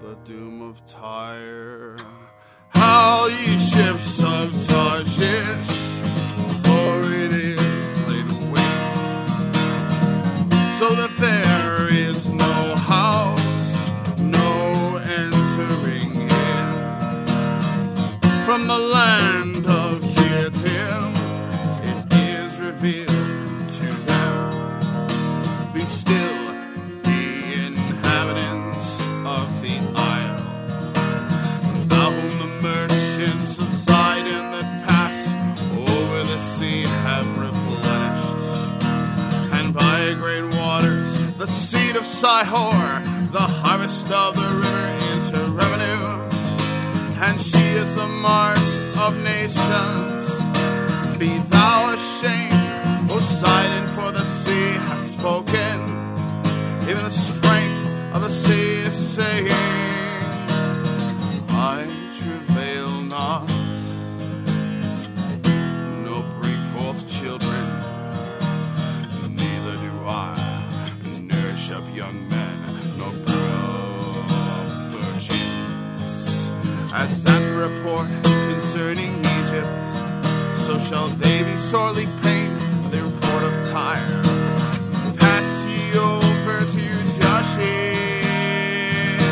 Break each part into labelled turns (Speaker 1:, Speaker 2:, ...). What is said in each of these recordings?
Speaker 1: the doom of Tyre. Howl, ye ships of Tarshish, for it is laid waste, so that there is no house, no entering in. From the land of Hittim, it is revealed to them. Be still, ye inhabitants of the isle, thou whom the merchants of Zidon that pass over the sea have replenished. And by great waters, the seed of Sihor, the harvest of the river is her revenue. And she is the mart of nations. Be thou ashamed, O Zidon, for the sea hath spoken. Even the strength of the sea is saying, I travail not, nor bring forth children, neither do I nourish up young men, nor grow up virgins. As at the report concerning Egypt, so shall they be sorely pained with the report of Tyre. Pass ye over to Tarshish,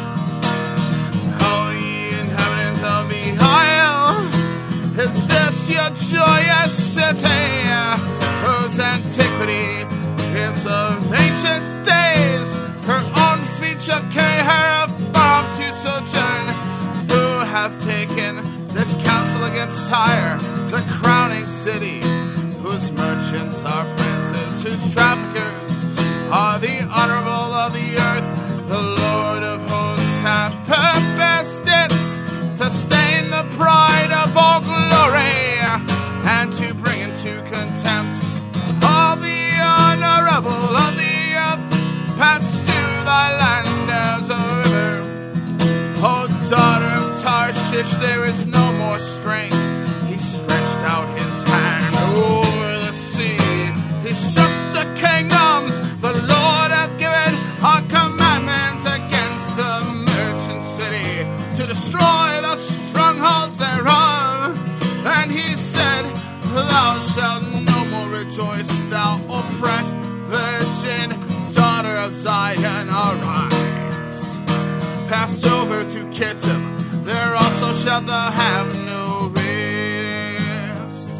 Speaker 1: how ye inhabitants of the isle, is this your joyous city, whose antiquity is of ancient days? Her own feet shall carry her afar off to sojourn. Who hath taken this counsel against Tyre, the crowning city, whose merchants are princes, whose traffickers are the honorable of the earth? The Lord of hosts hath purposed it, to stain the pride of all glory, and to bring into contempt all the honorable of the earth. Pass through thy land as a river, O daughter of Tarshish, there is no more strength. He stretched out his hand over the sea, he shook the kingdoms. The Lord hath given a commandment against the merchant city, to destroy the strongholds thereof. And he said, thou shalt no more rejoice, thou oppressed virgin, daughter of Zion, arise. Pass over to Kittim, there also shalt thou have no rest.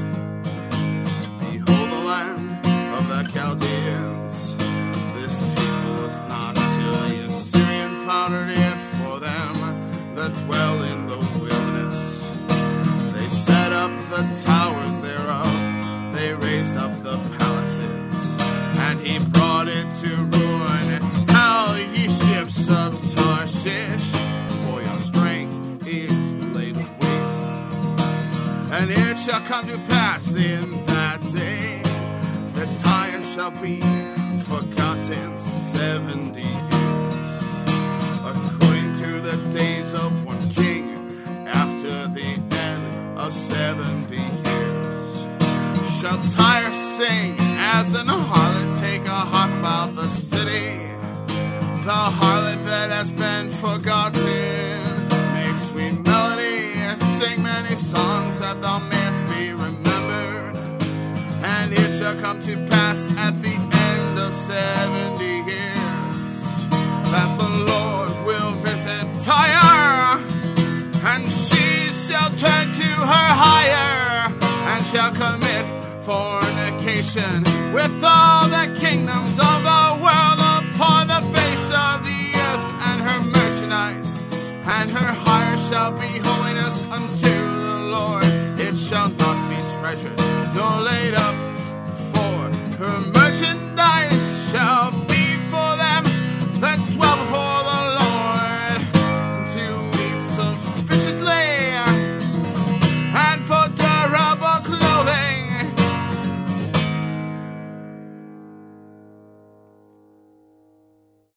Speaker 1: Behold the land of the Chaldeans. This people was not till the Assyrian founded it for them that dwell in the wilderness. They set up the towers thereof, they raised up the palaces, and he brought it to ruin. How, ye ships of Tarshish, for your strength is laid waste. And it shall come to pass in that day that Tyre shall be forgotten 70 years, according to the days of one king, after the end of 70 years. Shall Tyre sing as an harlot, take a harp about the city? The harlot that has been forgotten, make sweet melody, sing many songs that thou mayest be remembered. And it shall come to pass at the end of 70 years, that the Lord will visit Tyre, and she shall turn to her hire, and shall commit fornication with all the kingdoms of the world upon the face of the earth. And her merchandise and her hire shall be holiness unto the Lord. It shall not be treasured nor laid up